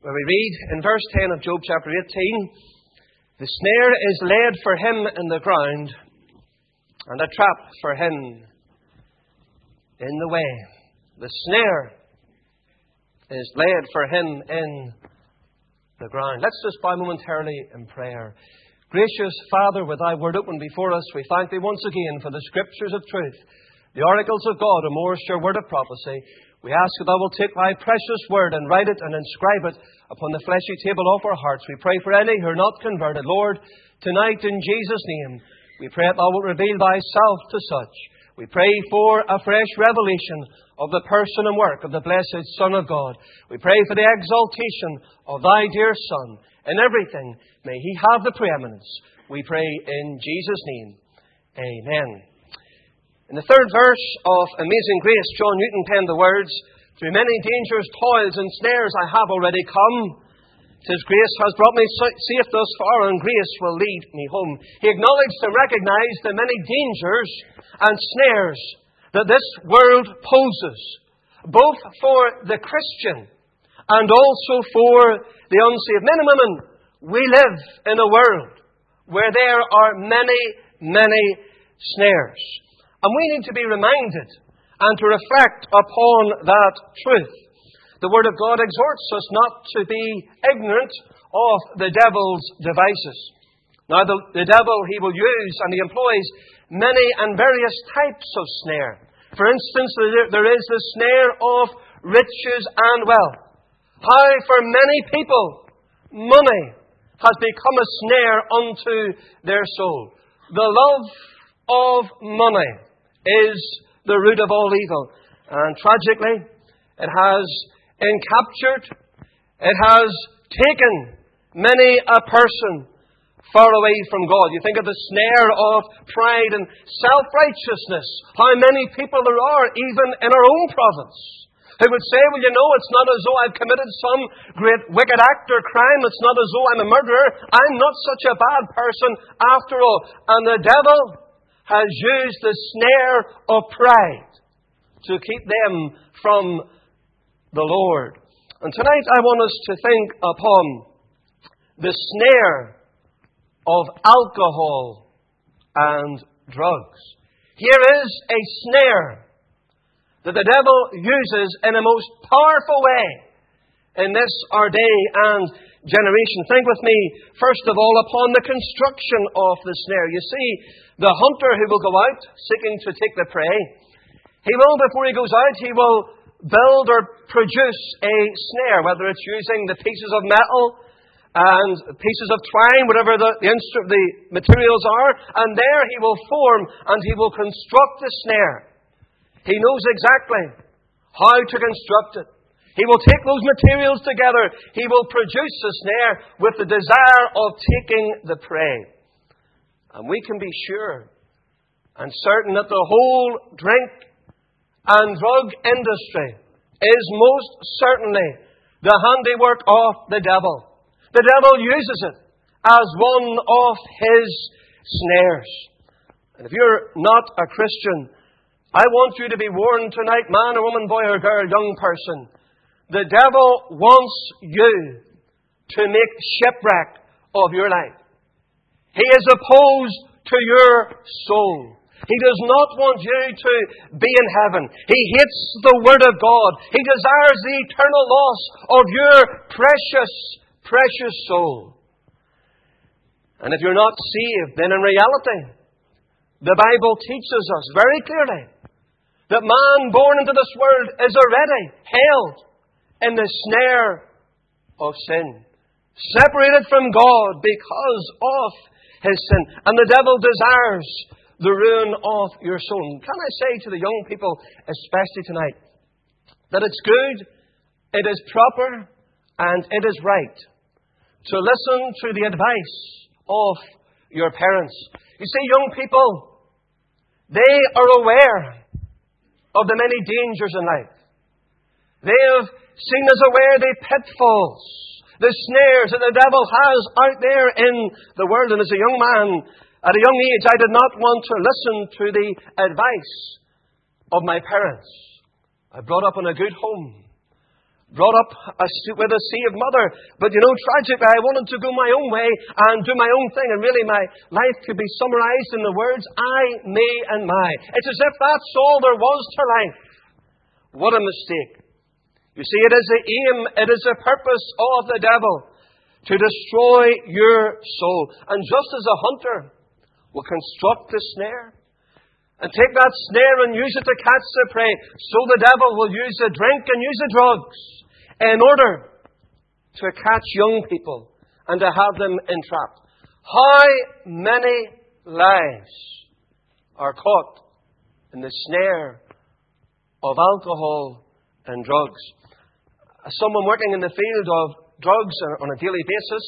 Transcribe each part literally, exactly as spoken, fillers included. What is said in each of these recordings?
where we read in verse ten of Job chapter eighteen, the snare is laid for him in the ground, and a trap for him in the way. The snare is laid for him in the ground. Let's just bow momentarily in prayer. Gracious Father, with thy word open before us, we thank thee once again for the scriptures of truth, the oracles of God, a more sure word of prophecy. We ask that thou wilt take thy precious word and write it and inscribe it upon the fleshy table of our hearts. We pray for any who are not converted. Lord, tonight in Jesus' name, we pray that thou wilt reveal thyself to such. We pray for a fresh revelation of the person and work of the blessed Son of God. We pray for the exaltation of thy dear Son. In everything, may he have the preeminence. We pray in Jesus' name. Amen. In the third verse of Amazing Grace, John Newton penned the words, "Through many dangers, toils, and snares I have already come. 'Tis grace has brought me safe thus far, and grace will lead me home." He acknowledged and recognized the many dangers and snares that this world poses, both for the Christian and also for the unsaved. Men and women, we live in a world where there are many, many snares. And we need to be reminded and to reflect upon that truth. The Word of God exhorts us not to be ignorant of the devil's devices. Now, the, the devil, he will use and he employs many and various types of snare. For instance, there, there is the snare of riches and wealth. How for many people, money has become a snare unto their soul. The love of money is the root of all evil. And tragically, it has encaptured, it has taken many a person far away from God. You think of the snare of pride and self-righteousness. How many people there are, even in our own province, who would say, well, you know, it's not as though I've committed some great wicked act or crime. It's not as though I'm a murderer. I'm not such a bad person after all. And the devil has used the snare of pride to keep them from the Lord. And tonight I want us to think upon the snare of alcohol and drugs. Here is a snare that the devil uses in a most powerful way in this our day and generation. Think with me, first of all, upon the construction of the snare. You see, the hunter who will go out seeking to take the prey, he will, before he goes out, he will build or produce a snare, whether it's using the pieces of metal and pieces of twine, whatever the, the, instru- the materials are, and there he will form and he will construct the snare. He knows exactly how to construct it. He will take those materials together. He will produce the snare with the desire of taking the prey. And we can be sure and certain that the whole drink and drug industry is most certainly the handiwork of the devil. The devil uses it as one of his snares. And if you're not a Christian, I want you to be warned tonight, man or woman, boy or girl, young person. The devil wants you to make shipwreck of your life. He is opposed to your soul. He does not want you to be in heaven. He hates the Word of God. He desires the eternal loss of your precious, precious soul. And if you're not saved, then in reality, the Bible teaches us very clearly that man born into this world is already held in the snare of sin, separated from God because of his sin. And the devil desires the ruin of your soul. Can I say to the young people, especially tonight, that it's good, it is proper, and it is right to listen to the advice of your parents. You see, young people, they are aware of the many dangers in life. They have seen as aware the pitfalls, the snares that the devil has out there in the world. And as a young man, at a young age, I did not want to listen to the advice of my parents. I brought up in a good home. brought up a, with a saved mother. But you know, tragically, I wanted to go my own way and do my own thing. And really, my life could be summarized in the words, I, me, and my. It's as if that's all there was to life. What a mistake. You see, it is the aim, it is the purpose of the devil to destroy your soul. And just as a hunter will construct the snare and take that snare and use it to catch the prey, so the devil will use the drink and use the drugs in order to catch young people and to have them entrapped. How many lives are caught in the snare of alcohol and drugs? As someone working in the field of drugs on a daily basis,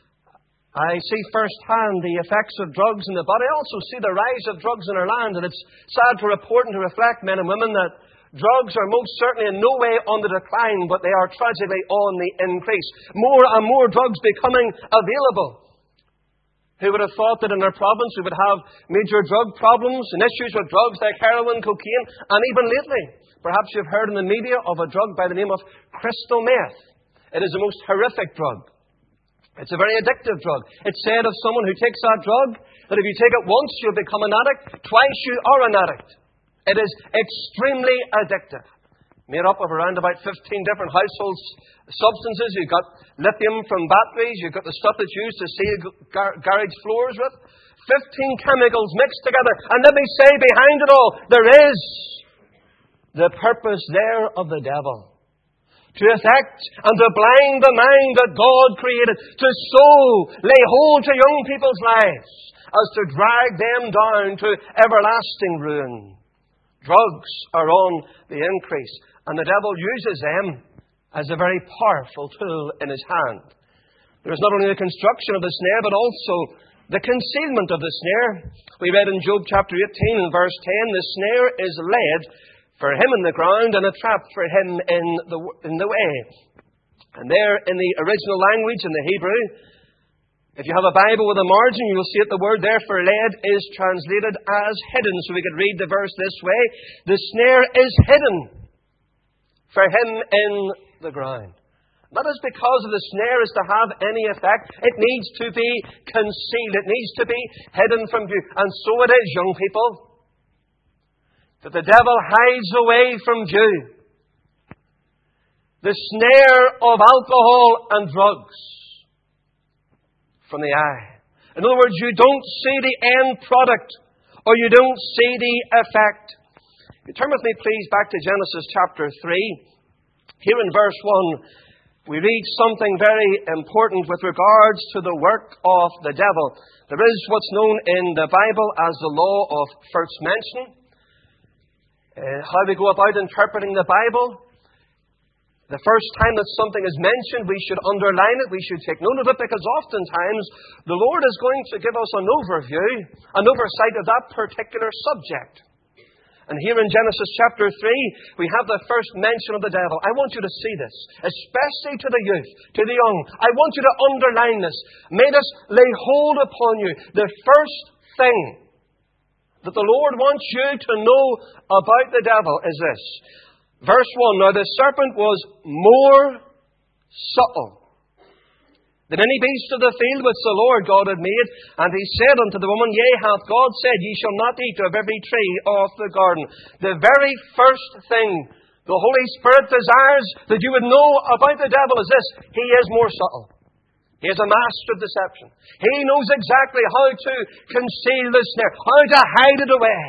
I see firsthand the effects of drugs in the body. I also see the rise of drugs in our land. And it's sad to report and to reflect, men and women, that drugs are most certainly in no way on the decline, but they are tragically on the increase. More and more drugs becoming available. Who would have thought that in our province we would have major drug problems and issues with drugs like heroin, cocaine, and even lately, perhaps you've heard in the media of a drug by the name of crystal meth. It is the most horrific drug. It's a very addictive drug. It's said of someone who takes that drug that if you take it once, you'll become an addict. Twice, you are an addict. It is extremely addictive. Made up of around about fifteen different household substances. You've got lithium from batteries. You've got the stuff that's used to seal gar- garage floors with. fifteen chemicals mixed together. And let me say, behind it all, there is the purpose there of the devil. To affect and to blind the mind that God created. To so lay hold to young people's lives as to drag them down to everlasting ruin. Drugs are on the increase. And the devil uses them as a very powerful tool in his hand. There is not only the construction of the snare, but also the concealment of the snare. We read in Job chapter eighteen and verse ten, the snare is laid for him in the ground and a trap for him in the, in the way. And there in the original language, in the Hebrew, if you have a Bible with a margin, you will see that the word there for laid is translated as hidden. So we could read the verse this way. The snare is hidden for him in the ground. That is because of the snare is to have any effect. It needs to be concealed. It needs to be hidden from view. And so it is, young people, that the devil hides away from view the snare of alcohol and drugs from the eye. In other words, you don't see the end product, or you don't see the effect. You turn with me, please, back to Genesis chapter three. Here in verse one, we read something very important with regards to the work of the devil. There is what's known in the Bible as the law of first mention. Uh, how we go about interpreting the Bible. The first time that something is mentioned, we should underline it, we should take note of it, because oftentimes the Lord is going to give us an overview, an oversight of that particular subject. And here in Genesis chapter three, we have the first mention of the devil. I want you to see this, especially to the youth, to the young. I want you to underline this. May this lay hold upon you. The first thing that the Lord wants you to know about the devil is this. Verse one, now the serpent was more subtle than any beast of the field which the Lord God had made. And he said unto the woman, Yea, hath God said, Ye shall not eat of every tree of the garden. The very first thing the Holy Spirit desires that you would know about the devil is this. He is more subtle. He is a master of deception. He knows exactly how to conceal the snare, how to hide it away.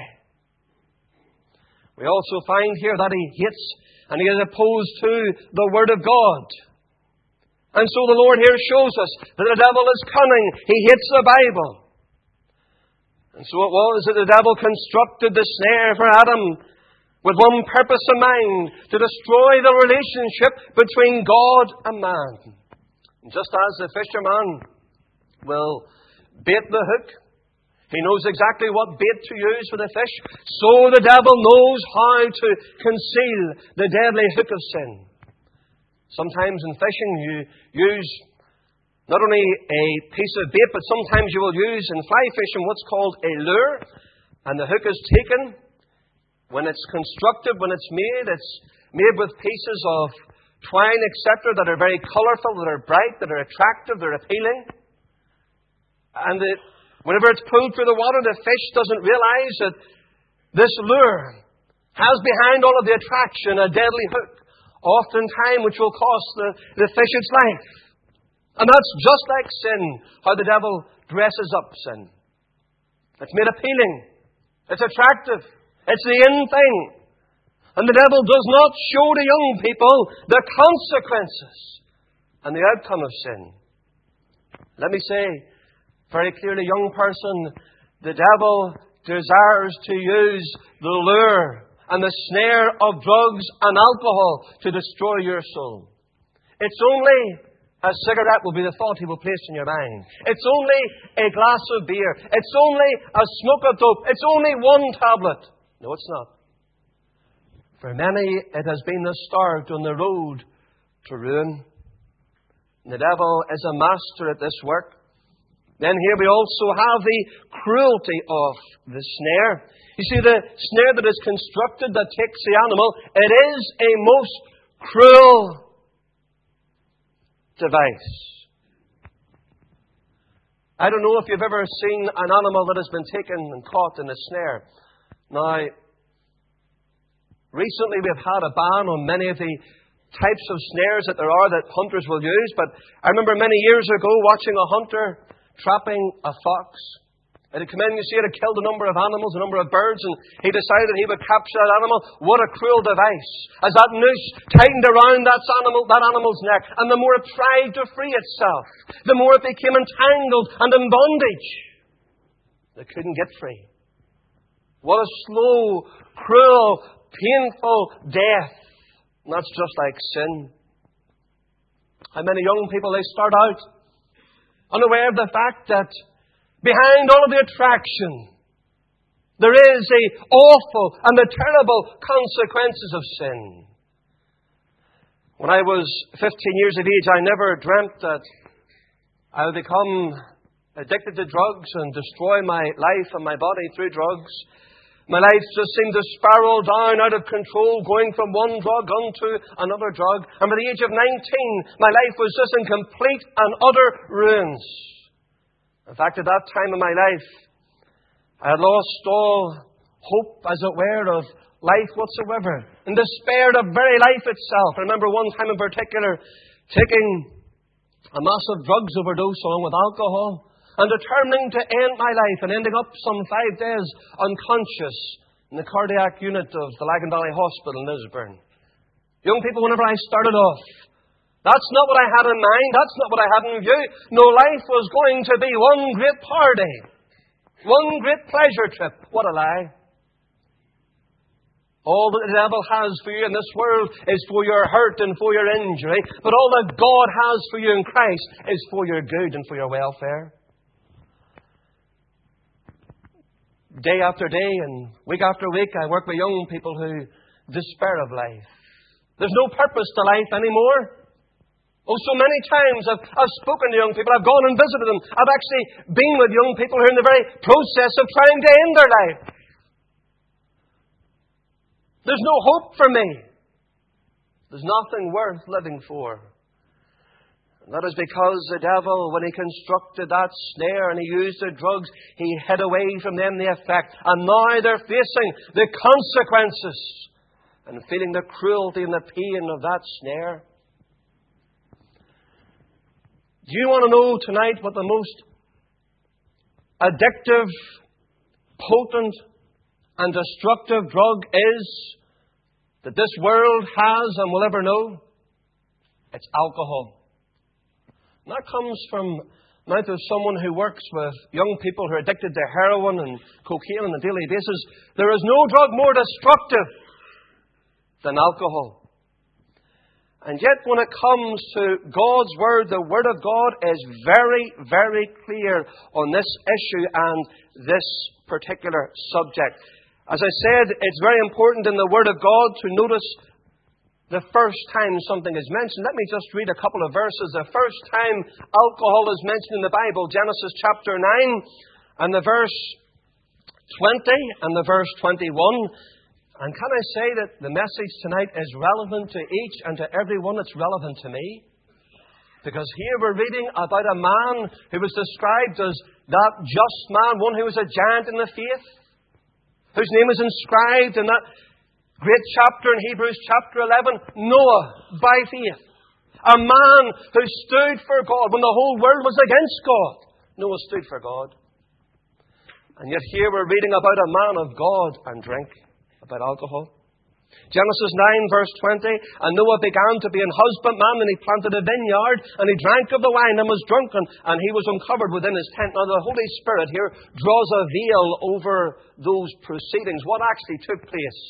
We also find here that he hates and he is opposed to the Word of God. And so the Lord here shows us that the devil is cunning. He hates the Bible. And so it was that the devil constructed the snare for Adam with one purpose in mind, to destroy the relationship between God and man. And just as the fisherman will bait the hook, he knows exactly what bait to use for the fish, so the devil knows how to conceal the deadly hook of sin. Sometimes in fishing you use not only a piece of bait, but sometimes you will use in fly fishing what's called a lure. And the hook is taken. When it's constructed, when it's made, it's made with pieces of twine, et cetera, that are very colourful, that are bright, that are attractive, they're appealing. And the, whenever it's pulled through the water, the fish doesn't realize that this lure has behind all of the attraction a deadly hook, oftentimes which will cost the, the fish its life. And that's just like sin, how the devil dresses up sin. It's made appealing. It's attractive. It's the in thing. And the devil does not show to young people the consequences and the outcome of sin. Let me say very clearly, young person, the devil desires to use the lure and the snare of drugs and alcohol to destroy your soul. It's only a cigarette will be the thought he will place in your mind. It's only a glass of beer. It's only a smoke of dope. It's only one tablet. No, it's not. For many, it has been the start on the road to ruin. And the devil is a master at this work. Then here we also have the cruelty of the snare. You see, the snare that is constructed that takes the animal, it is a most cruel device. I don't know if you've ever seen an animal that has been taken and caught in a snare. Now, recently we've had a ban on many of the types of snares that there are that hunters will use, but I remember many years ago watching a hunter trapping a fox. It had come in, you see, it had killed a number of animals, a number of birds, and he decided he would capture that animal. What a cruel device. As that noose tightened around that animal, that animal's neck, and the more it tried to free itself, the more it became entangled and in bondage. They couldn't get free. What a slow, cruel, painful death. And that's just like sin. How many young people, they start out unaware of the fact that behind all of the attraction, there is the awful and the terrible consequences of sin. When I was fifteen years of age, I never dreamt that I would become addicted to drugs and destroy my life and my body through drugs. My life just seemed to spiral down out of control, going from one drug onto another drug. And by the age of nineteen, my life was just in complete and utter ruins. In fact, at that time of my life, I had lost all hope, as it were, of life whatsoever, and despaired of very life itself. I remember one time in particular taking a massive drugs overdose along with alcohol, and determining to end my life, and ending up some five days unconscious in the cardiac unit of the Lagan Valley Hospital in Lisburn. Young people, whenever I started off, that's not what I had in mind, that's not what I had in view. No, life was going to be one great party, one great pleasure trip. What a lie. All that the devil has for you in this world is for your hurt and for your injury, but all that God has for you in Christ is for your good and for your welfare. Day after day and week after week, I work with young people who despair of life. There's no purpose to life anymore. Oh, so many times I've, I've spoken to young people. I've gone and visited them. I've actually been with young people who are in the very process of trying to end their life. There's no hope for me. There's nothing worth living for. That is because the devil, when he constructed that snare and he used the drugs, he hid away from them the effect. And now they're facing the consequences and feeling the cruelty and the pain of that snare. Do you want to know tonight what the most addictive, potent, and destructive drug is that this world has and will ever know? It's alcohol. And that comes from the mouth of someone who works with young people who are addicted to heroin and cocaine on a daily basis. There is no drug more destructive than alcohol. And yet when it comes to God's Word, the Word of God is very, very clear on this issue and this particular subject. As I said, it's very important in the Word of God to notice the first time something is mentioned. Let me just read a couple of verses. The first time alcohol is mentioned in the Bible, Genesis chapter nine, and the verse twenty and the verse twenty-one. And can I say that the message tonight is relevant to each and to everyone? It's relevant to me. Because here we're reading about a man who was described as that just man, one who was a giant in the faith, whose name is inscribed in that great chapter in Hebrews chapter eleven, Noah, by faith. A man who stood for God when the whole world was against God. Noah stood for God. And yet here we're reading about a man of God and drink, about alcohol. Genesis nine, verse twenty, and Noah began to be an husbandman, and he planted a vineyard, and he drank of the wine and was drunken, and he was uncovered within his tent. Now the Holy Spirit here draws a veil over those proceedings, what actually took place.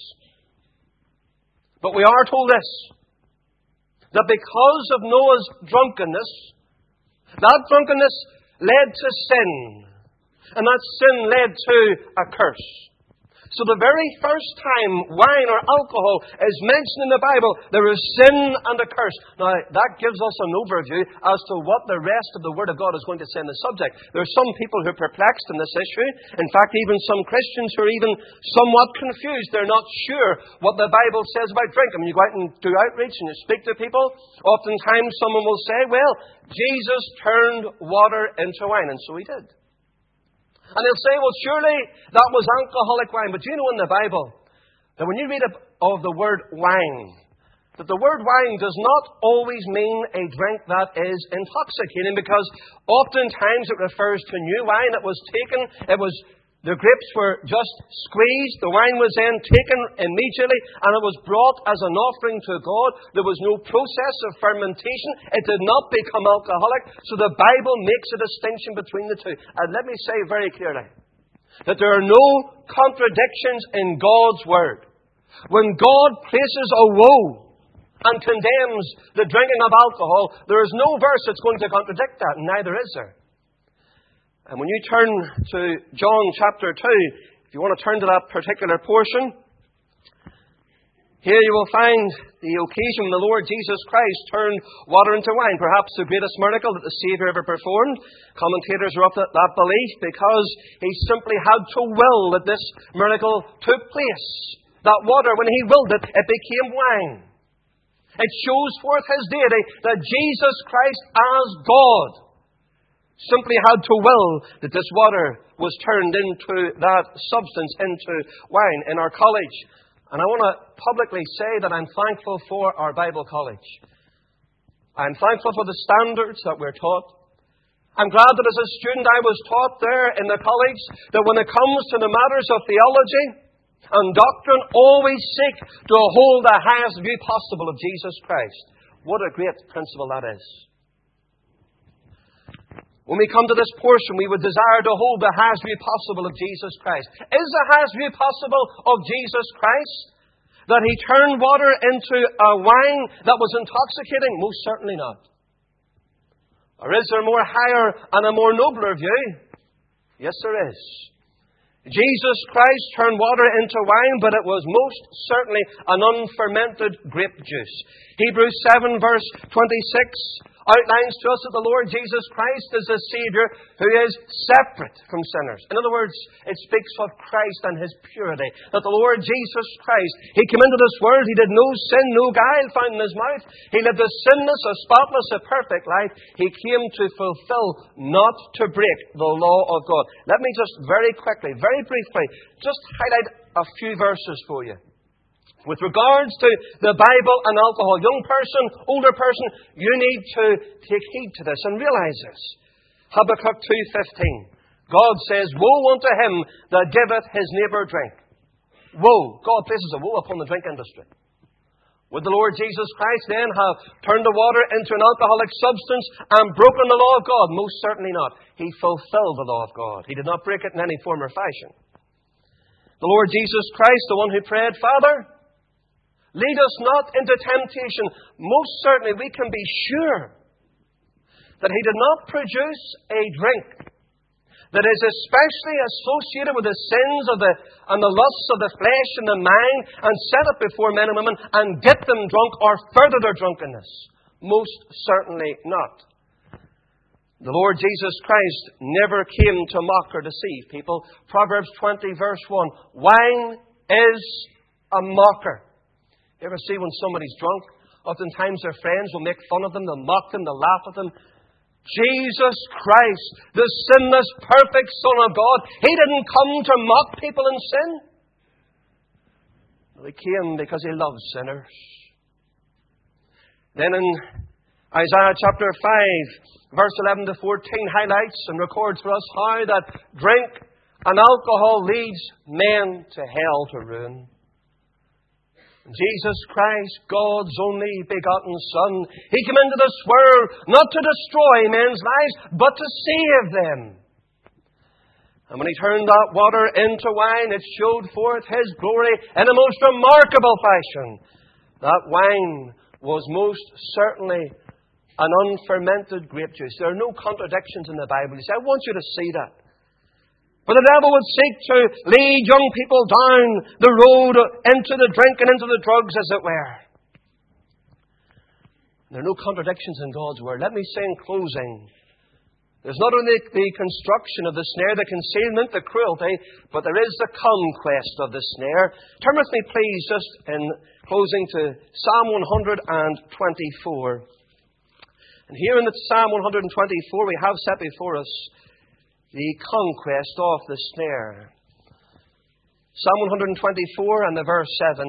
But we are told this, that because of Noah's drunkenness, that drunkenness led to sin, and that sin led to a curse. So the very first time wine or alcohol is mentioned in the Bible, there is sin and a curse. Now, that gives us an overview as to what the rest of the Word of God is going to say on the subject. There are some people who are perplexed in this issue. In fact, even some Christians who are even somewhat confused. They're not sure what the Bible says about drink. I mean, you go out and do outreach and you speak to people. Oftentimes someone will say, well, Jesus turned water into wine, and so he did. And they'll say, well, surely that was alcoholic wine. But do you know in the Bible that when you read of the word wine, that the word wine does not always mean a drink that is intoxicating, because oftentimes it refers to new wine that was taken. It was the grapes were just squeezed. The wine was then taken immediately, and it was brought as an offering to God. There was no process of fermentation. It did not become alcoholic. So the Bible makes a distinction between the two. And let me say very clearly that there are no contradictions in God's Word. When God places a woe and condemns the drinking of alcohol, there is no verse that's going to contradict that, and neither is there. And when you turn to John chapter two, if you want to turn to that particular portion, here you will find the occasion when the Lord Jesus Christ turned water into wine, perhaps the greatest miracle that the Saviour ever performed. Commentators are of that, that belief because he simply had to will that this miracle took place. That water, when he willed it, it became wine. It shows forth his deity, that Jesus Christ as God simply had to will that this water was turned into that substance, into wine. In our college, and I want to publicly say that I'm thankful for our Bible college. I'm thankful for the standards that we're taught. I'm glad that as a student I was taught there in the college that when it comes to the matters of theology and doctrine, always seek to hold the highest view possible of Jesus Christ. What a great principle that is. When we come to this portion, we would desire to hold the highest view possible of Jesus Christ. Is the highest view possible of Jesus Christ that he turned water into a wine that was intoxicating? Most certainly not. Or is there a more higher and a more nobler view? Yes, there is. Jesus Christ turned water into wine, but it was most certainly an unfermented grape juice. Hebrews seven, verse twenty-six outlines to us that the Lord Jesus Christ is a Saviour who is separate from sinners. In other words, it speaks of Christ and his purity. That the Lord Jesus Christ, he came into this world, he did no sin, no guile found in his mouth. He lived a sinless, a spotless, a perfect life. He came to fulfill, not to break the law of God. Let me just very quickly, very briefly, just highlight a few verses for you. With regards to the Bible and alcohol, young person, older person, you need to take heed to this and realize this. Habakkuk two fifteen. God says, woe unto him that giveth his neighbour drink. Woe. God places a woe upon the drink industry. Would the Lord Jesus Christ then have turned the water into an alcoholic substance and broken the law of God? Most certainly not. He fulfilled the law of God. He did not break it in any form or fashion. The Lord Jesus Christ, the one who prayed, Father, lead us not into temptation. Most certainly we can be sure that he did not produce a drink that is especially associated with the sins of the and the lusts of the flesh and the mind, and set it before men and women and get them drunk or further their drunkenness. Most certainly not. The Lord Jesus Christ never came to mock or deceive people. Proverbs twenty verse one. Wine is a mocker. You ever see when somebody's drunk? Oftentimes their friends will make fun of them, they'll mock them, they'll laugh at them. Jesus Christ, the sinless, perfect Son of God, He didn't come to mock people in sin. He came because He loves sinners. Then in Isaiah chapter five, verse eleven to fourteen, highlights and records for us how that drink and alcohol leads men to hell, to ruin. Jesus Christ, God's only begotten Son, He came into this world not to destroy men's lives, but to save them. And when He turned that water into wine, it showed forth His glory in a most remarkable fashion. That wine was most certainly an unfermented grape juice. There are no contradictions in the Bible. You say, I want you to see that. But the devil would seek to lead young people down the road into the drink and into the drugs, as it were. There are no contradictions in God's Word. Let me say in closing, there's not only the construction of the snare, the concealment, the cruelty, but there is the conquest of the snare. Turn with me, please, just in closing to Psalm one twenty-four. And here in the Psalm one twenty-four, we have set before us the conquest of the snare. Psalm one twenty-four and the verse seven.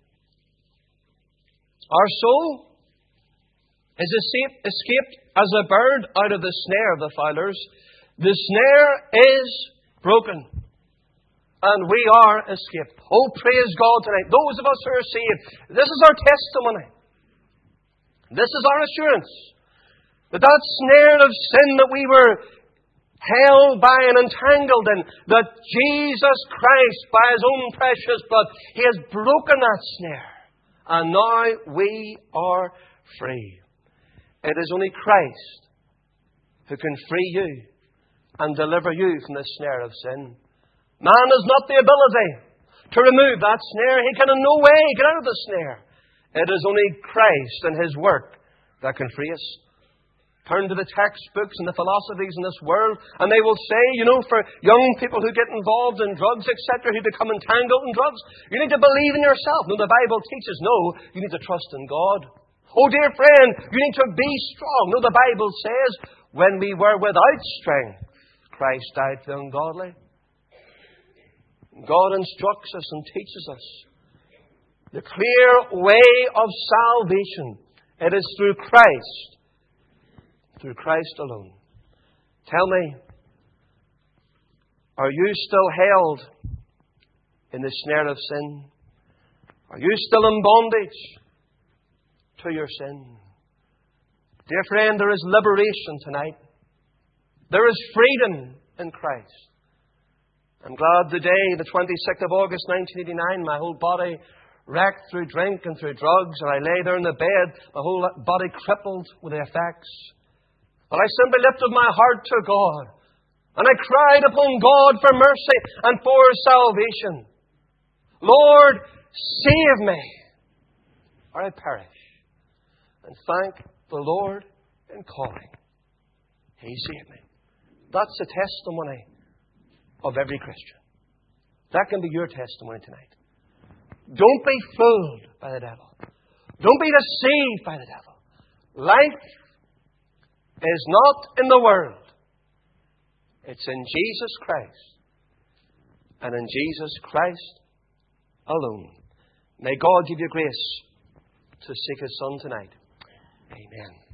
Our soul is escaped as a bird out of the snare of the fowlers. The snare is broken, and we are escaped. Oh, praise God tonight. Those of us who are saved, this is our testimony. This is our assurance that that snare of sin that we were held by and entangled in, that Jesus Christ, by His own precious blood, He has broken that snare. And now we are free. It is only Christ who can free you and deliver you from the snare of sin. Man has not the ability to remove that snare. He can in no way get out of the snare. It is only Christ and His work that can free us. Turn to the textbooks and the philosophies in this world, and they will say, you know, for young people who get involved in drugs, et cetera, who become entangled in drugs, you need to believe in yourself. No, the Bible teaches, no, you need to trust in God. Oh, dear friend, you need to be strong. No, the Bible says, when we were without strength, Christ died for the ungodly. God instructs us and teaches us the clear way of salvation. It is through Christ. Through Christ alone. Tell me, are you still held in the snare of sin? Are you still in bondage to your sin? Dear friend, there is liberation tonight. There is freedom in Christ. I'm glad today, the twenty-sixth of August nineteen eighty-nine, my whole body wrecked through drink and through drugs, and I lay there in the bed, my whole body crippled with the effects. But I simply lifted my heart to God, and I cried upon God for mercy and for salvation. Lord, save me, or I perish. And thank the Lord in calling. He saved me. That's the testimony of every Christian. That can be your testimony tonight. Don't be fooled by the devil. Don't be deceived by the devil. Life is not in the world. It's in Jesus Christ. And in Jesus Christ alone. May God give you grace to seek His Son tonight. Amen.